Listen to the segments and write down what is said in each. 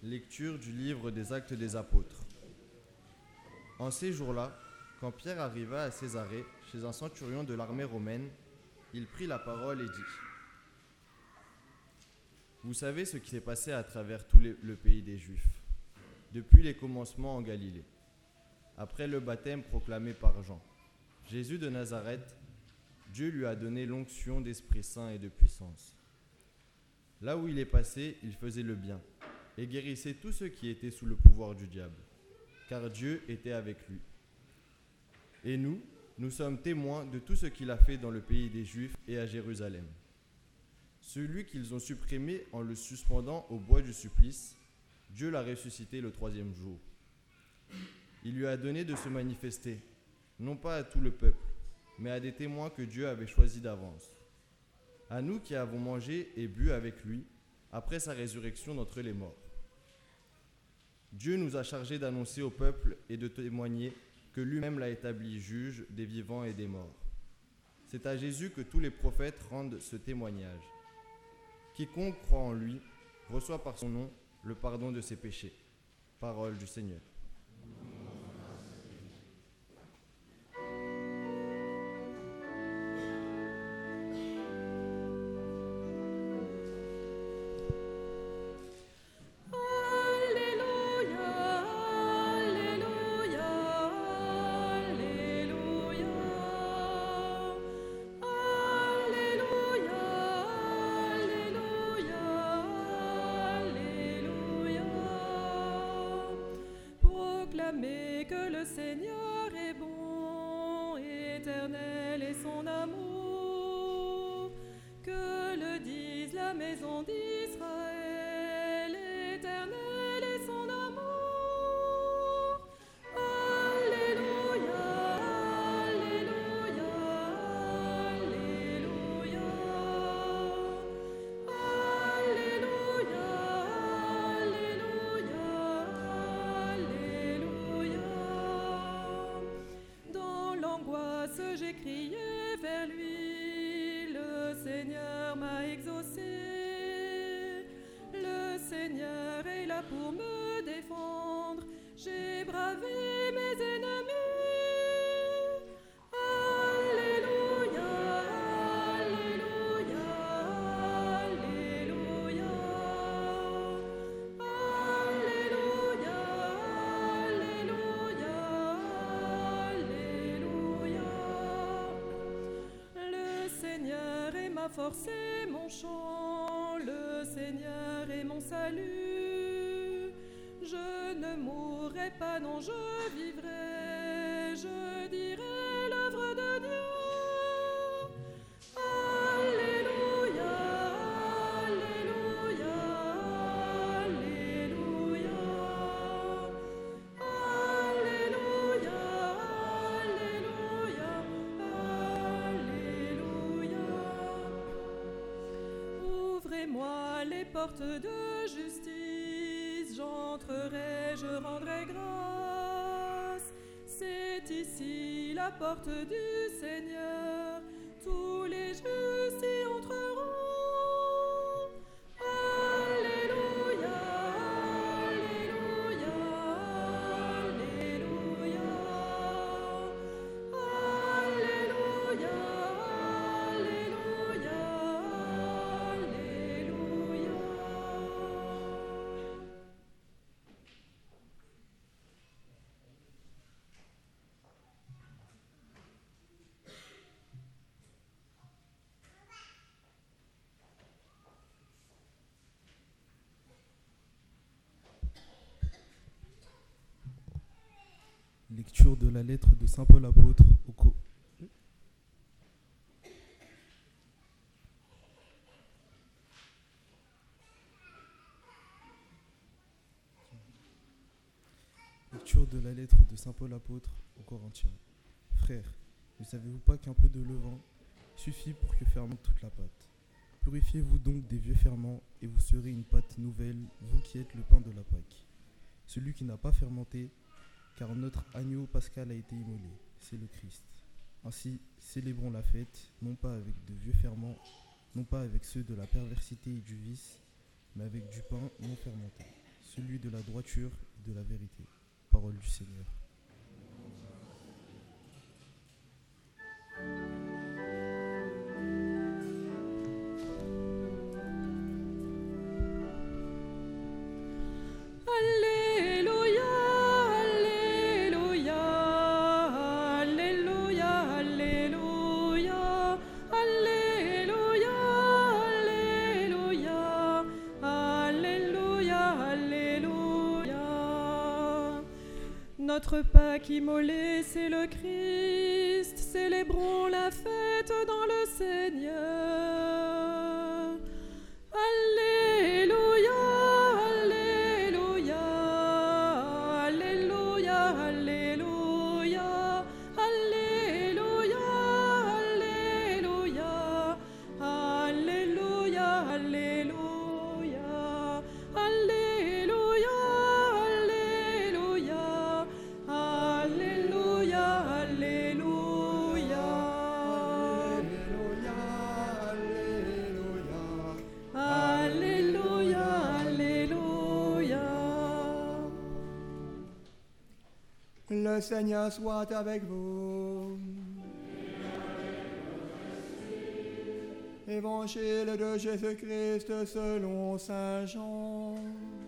Lecture du livre des Actes des Apôtres. En ces jours-là, quand Pierre arriva à Césarée, chez un centurion de l'armée romaine, il prit la parole et dit : Vous savez ce qui s'est passé à travers tout le pays des Juifs, depuis les commencements en Galilée, après le baptême proclamé par Jean. Jésus de Nazareth, Dieu lui a donné l'onction d'Esprit Saint et de puissance. Là où il est passé, il faisait le bien et guérissait tous ceux qui étaient sous le pouvoir du diable, car Dieu était avec lui. Et nous sommes témoins de tout ce qu'il a fait dans le pays des Juifs et à Jérusalem. Celui qu'ils ont supprimé en le suspendant au bois du supplice, Dieu l'a ressuscité le 3e jour. Il lui a donné de se manifester, non pas à tout le peuple, mais à des témoins que Dieu avait choisis d'avance. À nous qui avons mangé et bu avec lui, après sa résurrection d'entre les morts. Dieu nous a chargés d'annoncer au peuple et de témoigner que lui-même l'a établi juge des vivants et des morts. C'est à Jésus que tous les prophètes rendent ce témoignage. Quiconque croit en lui reçoit par son nom le pardon de ses péchés. Parole du Seigneur. Proclamez que le Seigneur est bon, éternel est son amour, que le dise la maison d'Israël, éternel est son amour. Alléluia, Alléluia, Alléluia, Alléluia, Alléluia. Dans l'angoisse, j'ai crié vers lui, le Seigneur m'a exaucé. Le Seigneur est là pour me défendre, j'ai bravé mes ennemis. Alléluia, Alléluia, Alléluia, Alléluia, Alléluia, Alléluia. Le Seigneur est ma force et mon chant, le Seigneur est mon salut. Je ne mourrai pas, non, je vivrai, je dirai l'œuvre de Dieu. Alléluia, Alléluia, Alléluia, Alléluia, Alléluia, Alléluia. Ouvrez-moi les portes de justice, j'entrerai, je rendrai grâce. C'est ici la porte du Seigneur, tous les justes y entreront. Alléluia, Alléluia, Alléluia, Alléluia, Alléluia, Alléluia. Lecture de la lettre de Saint Paul apôtre aux Lecture de la lettre de Saint Paul apôtre aux Corinthiens. Frères, ne savez-vous pas qu'un peu de levain suffit pour que fermente toute la pâte ? Purifiez-vous donc des vieux ferments et vous serez une pâte nouvelle, vous qui êtes le pain de la Pâque. Celui qui n'a pas fermenté, car notre agneau pascal a été immolé, c'est le Christ. Ainsi, célébrons la fête, non pas avec de vieux ferments, non pas avec ceux de la perversité et du vice, mais avec du pain non fermenté, celui de la droiture et de la vérité. Parole du Seigneur. Notre Pâque immolé, c'est le Christ, célébrons la fête dans le Seigneur. Alléluia, Alléluia, Alléluia, Alléluia, Alléluia, Alléluia, Alléluia, Alléluia, Alléluia. Le Seigneur soit avec vous. Évangile de Jésus-Christ selon saint Jean.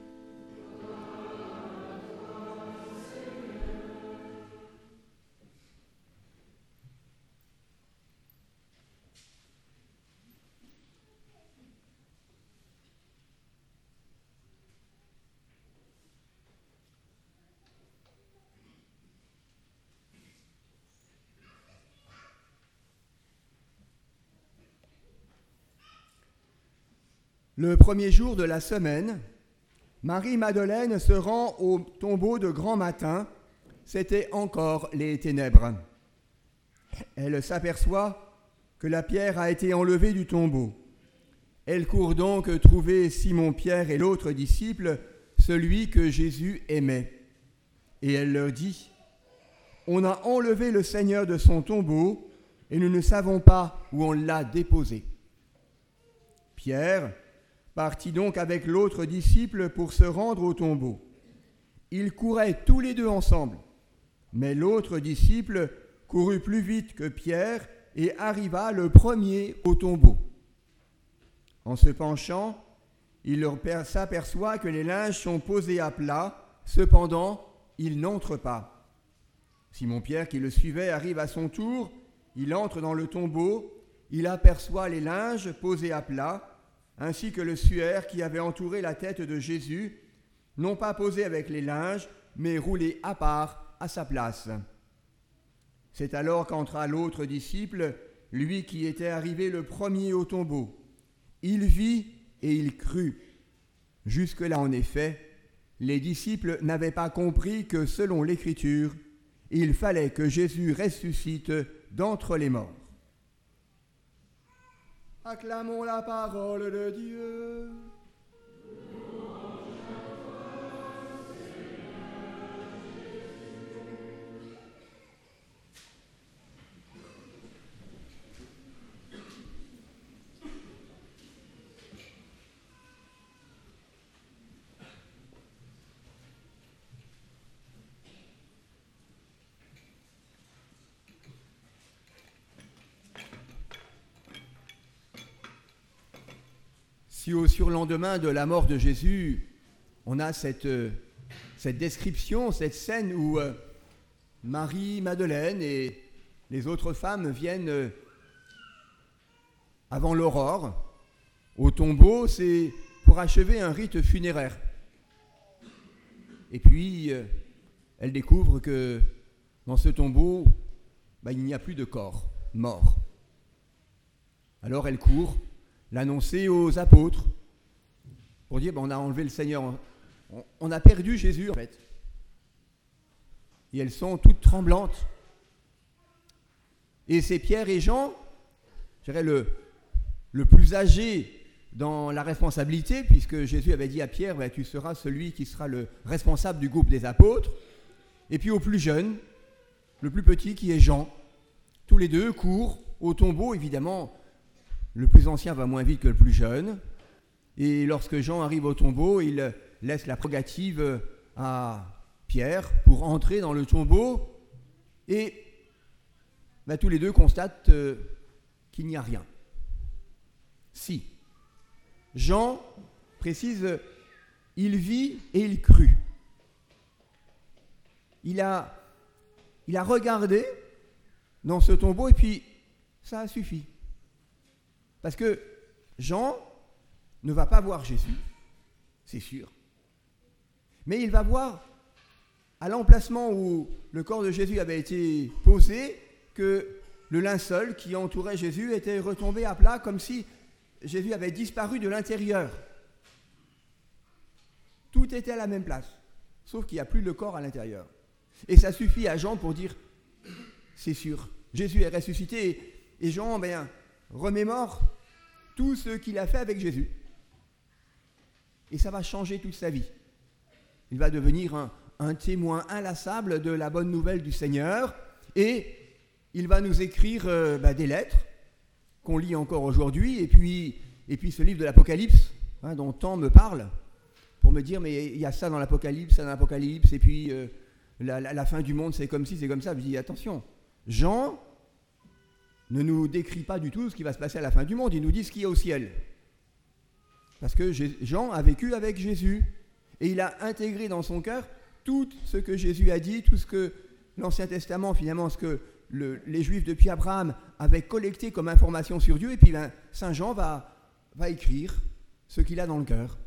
Le premier jour de la semaine, Marie-Madeleine se rend au tombeau de grand matin. C'était encore les ténèbres. Elle s'aperçoit que la pierre a été enlevée du tombeau. Elle court donc trouver Simon-Pierre et l'autre disciple, celui que Jésus aimait. Et elle leur dit : « On a enlevé le Seigneur de son tombeau et nous ne savons pas où on l'a déposé. » Pierre partit donc avec l'autre disciple pour se rendre au tombeau. Ils couraient tous les deux ensemble, mais l'autre disciple courut plus vite que Pierre et arriva le premier au tombeau. En se penchant, il s'aperçoit que les linges sont posés à plat, cependant, il n'entre pas. Simon-Pierre, qui le suivait, arrive à son tour, il entre dans le tombeau, il aperçoit les linges posés à plat, ainsi que le suaire qui avait entouré la tête de Jésus, non pas posé avec les linges, mais roulé à part à sa place. C'est alors qu'entra l'autre disciple, lui qui était arrivé le premier au tombeau. Il vit et il crut. Jusque-là, en effet, les disciples n'avaient pas compris que, selon l'Écriture, il fallait que Jésus ressuscite d'entre les morts. Acclamons la parole de Dieu. Si au surlendemain de la mort de Jésus, on a cette description, cette scène où Marie-Madeleine et les autres femmes viennent avant l'aurore au tombeau, c'est pour achever un rite funéraire. Et puis, elles découvrent que dans ce tombeau, il n'y a plus de corps mort. Alors elles courent l'annoncer aux apôtres pour dire on a enlevé le Seigneur, on a perdu Jésus en fait. Et elles sont toutes tremblantes. Et c'est Pierre et Jean, je dirais le plus âgé dans la responsabilité, puisque Jésus avait dit à Pierre tu seras celui qui sera le responsable du groupe des apôtres. Et puis au plus jeune, le plus petit qui est Jean. Tous les deux courent au tombeau, évidemment. Le plus ancien va moins vite que le plus jeune. Et lorsque Jean arrive au tombeau, il laisse la prérogative à Pierre pour entrer dans le tombeau et tous les deux constatent qu'il n'y a rien. Si. Jean précise, il vit et il crut. Il a regardé dans ce tombeau et puis ça a suffi. Parce que Jean ne va pas voir Jésus, c'est sûr. Mais il va voir à l'emplacement où le corps de Jésus avait été posé que le linceul qui entourait Jésus était retombé à plat comme si Jésus avait disparu de l'intérieur. Tout était à la même place, sauf qu'il n'y a plus le corps à l'intérieur. Et ça suffit à Jean pour dire, c'est sûr, Jésus est ressuscité. Et Jean remémore tout ce qu'il a fait avec Jésus. Et ça va changer toute sa vie. Il va devenir un témoin inlassable de la bonne nouvelle du Seigneur. Et il va nous écrire des lettres qu'on lit encore aujourd'hui. Et puis ce livre de l'Apocalypse, dont tant me parle, pour me dire, mais il y a ça dans l'Apocalypse, et puis la fin du monde, c'est comme ci, c'est comme ça. Je dis, attention, Jean ne nous décrit pas du tout ce qui va se passer à la fin du monde, il nous dit ce qu'il y a au ciel. Parce que Jean a vécu avec Jésus, et il a intégré dans son cœur tout ce que Jésus a dit, tout ce que l'Ancien Testament, finalement, ce que les Juifs depuis Abraham avaient collecté comme information sur Dieu, et puis Saint Jean va écrire ce qu'il a dans le cœur.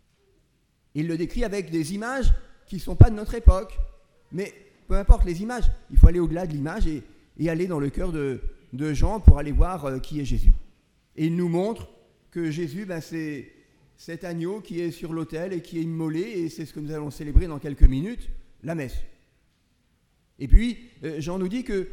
Il le décrit avec des images qui ne sont pas de notre époque, mais peu importe les images, il faut aller au-delà de l'image et aller dans le cœur de Jean pour aller voir qui est Jésus. Et il nous montre que Jésus, c'est cet agneau qui est sur l'autel et qui est immolé, et c'est ce que nous allons célébrer dans quelques minutes, la messe. Et puis, Jean nous dit que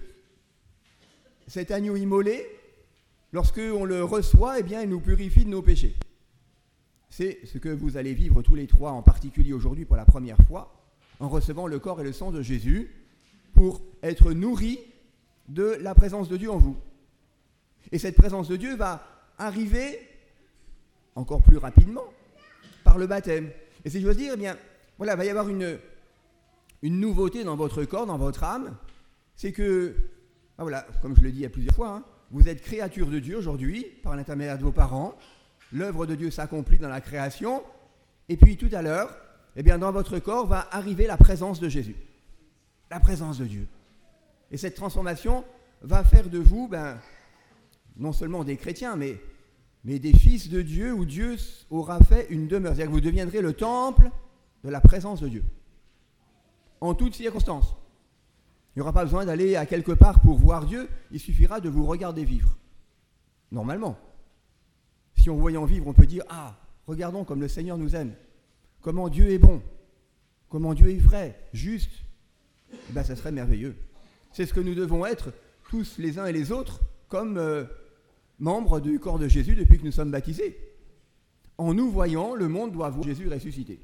cet agneau immolé, lorsqu'on le reçoit, il nous purifie de nos péchés. C'est ce que vous allez vivre tous les trois, en particulier aujourd'hui pour la première fois, en recevant le corps et le sang de Jésus, pour être nourris de la présence de Dieu en vous. Et cette présence de Dieu va arriver encore plus rapidement par le baptême. Et si je veux dire, il va y avoir une nouveauté dans votre corps, dans votre âme, c'est que, comme je le dis à plusieurs fois, vous êtes créature de Dieu aujourd'hui, par l'intermédiaire de vos parents, l'œuvre de Dieu s'accomplit dans la création, et puis tout à l'heure, dans votre corps va arriver la présence de Jésus, la présence de Dieu. Et cette transformation va faire de vous, non seulement des chrétiens, mais des fils de Dieu, où Dieu aura fait une demeure. C'est-à-dire que vous deviendrez le temple de la présence de Dieu, en toutes circonstances. Il n'y aura pas besoin d'aller à quelque part pour voir Dieu, il suffira de vous regarder vivre. Normalement. Si en voyant vivre, on peut dire, regardons comme le Seigneur nous aime, comment Dieu est bon, comment Dieu est vrai, juste, ça serait merveilleux. C'est ce que nous devons être, tous les uns et les autres, comme membres du corps de Jésus depuis que nous sommes baptisés. En nous voyant, le monde doit voir Jésus ressuscité.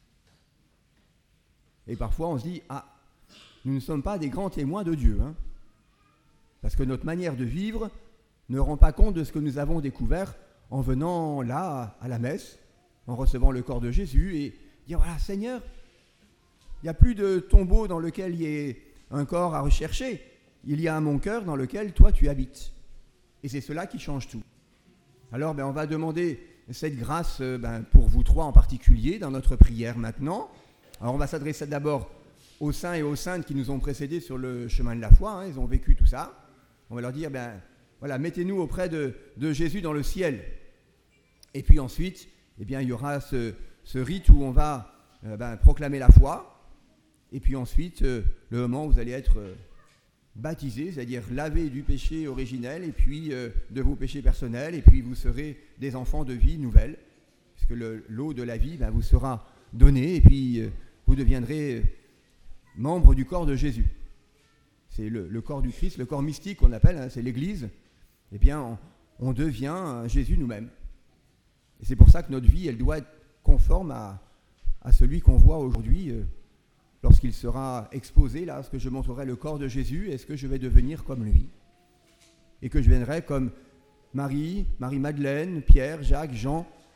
Et parfois on se dit, nous ne sommes pas des grands témoins de Dieu, parce que notre manière de vivre ne rend pas compte de ce que nous avons découvert en venant là, à la messe, en recevant le corps de Jésus, et dire, voilà, Seigneur, il n'y a plus de tombeau dans lequel il y ait un corps à rechercher, il y a mon cœur dans lequel toi tu habites. Et c'est cela qui change tout. Alors on va demander cette grâce pour vous trois en particulier dans notre prière maintenant. Alors on va s'adresser d'abord aux saints et aux saintes qui nous ont précédés sur le chemin de la foi, ils ont vécu tout ça. On va leur dire, mettez-nous auprès de Jésus dans le ciel. Et puis ensuite, il y aura ce rite où on va proclamer la foi. Et puis ensuite, le moment où vous allez être baptisés, c'est-à-dire lavés du péché originel et puis de vos péchés personnels. Et puis vous serez des enfants de vie nouvelle, puisque l'eau de la vie vous sera donnée. Et puis vous deviendrez membres du corps de Jésus. C'est le corps du Christ, le corps mystique qu'on appelle, c'est l'Église. On devient Jésus nous-mêmes. Et c'est pour ça que notre vie, elle doit être conforme à celui qu'on voit aujourd'hui. Lorsqu'il sera exposé, là, lorsque je montrerai le corps de Jésus, est-ce que je vais devenir comme lui? Et que je viendrai comme Marie-Madeleine, Pierre, Jacques, Jean,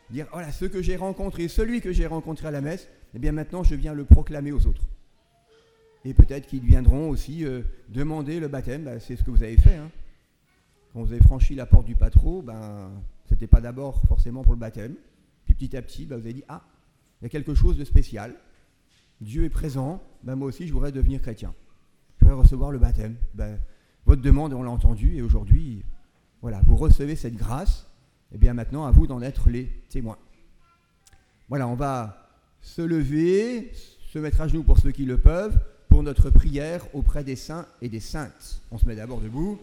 dire voilà, ce que j'ai rencontré, celui que j'ai rencontré à la messe, eh bien maintenant je viens le proclamer aux autres. Et peut-être qu'ils viendront aussi demander le baptême, c'est ce que vous avez fait. Hein. Quand vous avez franchi la porte du Patro, c'était pas d'abord forcément pour le baptême. Puis petit à petit, vous avez dit, il y a quelque chose de spécial. Dieu est présent, moi aussi je voudrais devenir chrétien. Je voudrais recevoir le baptême. Votre demande, on l'a entendue, et aujourd'hui, voilà, vous recevez cette grâce. Et bien maintenant, à vous d'en être les témoins. Voilà, on va se lever, se mettre à genoux pour ceux qui le peuvent, pour notre prière auprès des saints et des saintes. On se met d'abord debout.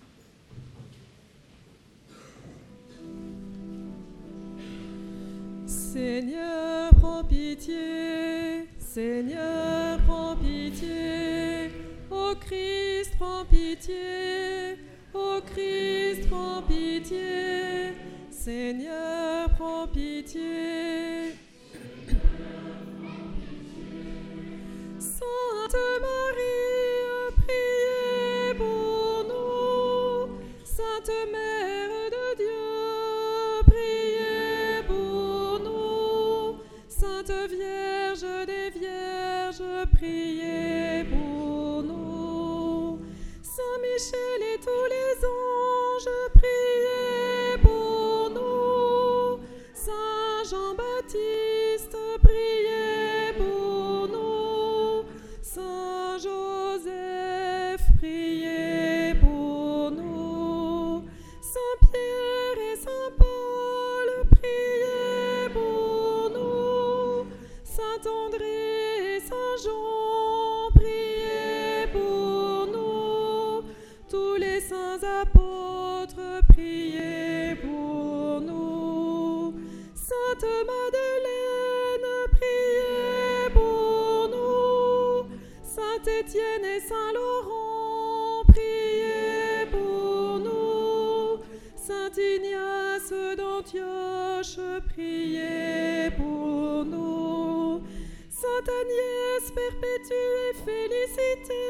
Seigneur, prends pitié. Seigneur, prends pitié. Ô Christ, prends pitié. Ô Christ, prends pitié. Seigneur, prends pitié. Sainte Marie, priez pour nous. Sainte Mère de Dieu, priez pour nous. Sainte Vierge des Vierges, priez pour nous. Saint Michel et tous les anges, priez pour nous. Saint Jean-Baptiste, priez pour nous. Saint Joseph, priez pour nous. Saint Pierre et Saint Paul, priez pour nous. Saint André et Saint Jean, priez pour nous. Tous les saints apôtres, priez pour nous. Sainte Madeleine, priez pour nous. Saint Étienne et Saint Laurent, priez pour nous. Saint Ignace d'Antioche, priez pour nous. Sainte Agnès, Perpétue et Félicité,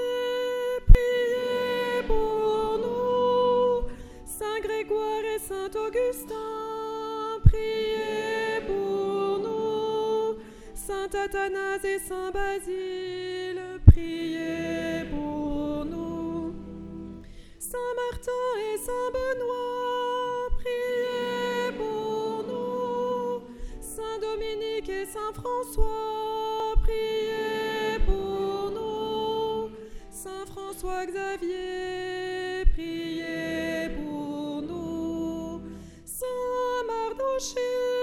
priez pour nous. Saint Grégoire et Saint Augustin, priez pour nous. Saint Athanase et Saint Basile, priez pour nous. Saint Martin et Saint Benoît, priez pour nous. Saint Dominique et Saint François, priez pour nous. Saint François Xavier, priez pour nous. Saint Mardoché,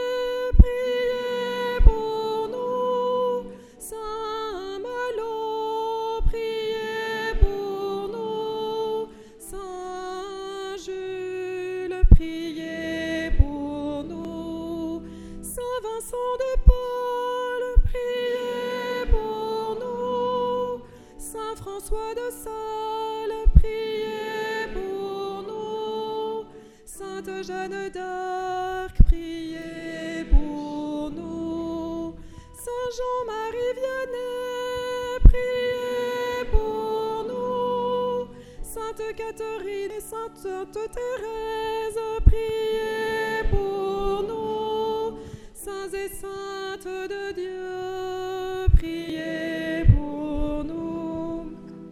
priez pour nous. Saint Malo, priez pour nous. Saint Jules, priez pour nous. Saint Vincent de Paul, priez pour nous. Saint François de Sales, priez pour nous. Sainte Jeanne d'Arc, priez pour nous. Saint Jean-Marie Vianney, priez pour nous. Sainte Catherine et Sainte Thérèse, priez pour nous. Saints et saintes de Dieu, priez pour nous.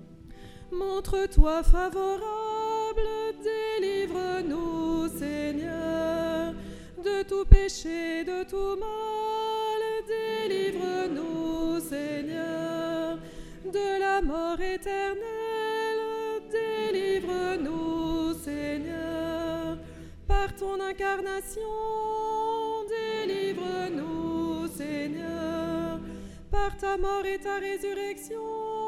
Montre-toi favorable, délivre-nous, Seigneur, de tout péché, de tout mal, délivre-nous, Seigneur, de la mort éternelle, délivre-nous, Seigneur, par ton incarnation, délivre-nous, Seigneur, par ta mort et ta résurrection,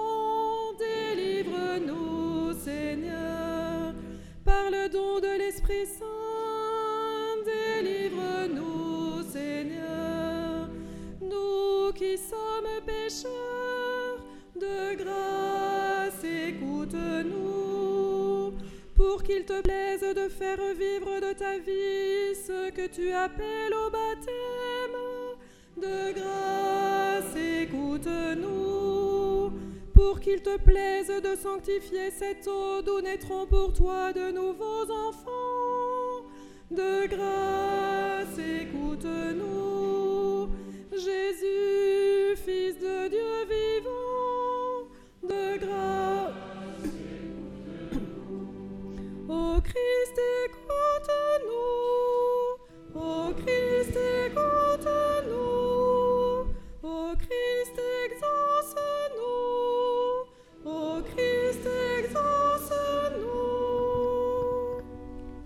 délivre-nous, Seigneur, par le don de l'Esprit Saint, délivre-nous, Seigneur, nous qui sommes pécheurs, de grâce écoute-nous, pour qu'il te plaise de faire vivre de ta vie ce que tu appelles au baptême. De grâce écoute-nous, pour qu'il te plaise de sanctifier cette eau d'où naîtront pour toi de nouveaux enfants. De grâce grâce, écoute-nous.